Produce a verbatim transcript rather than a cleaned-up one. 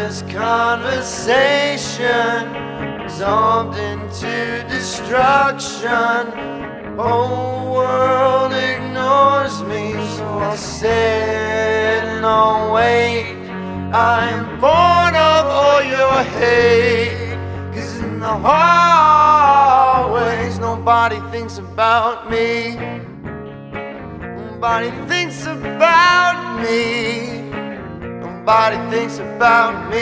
mindless conversation, resolved into destruction. Whole world ignores me, so I'll sit and I'll wait. I'm born of all your hate, 'cause in the hallways nobody thinks about me. Nobody thinks about me. Nobody thinks about me.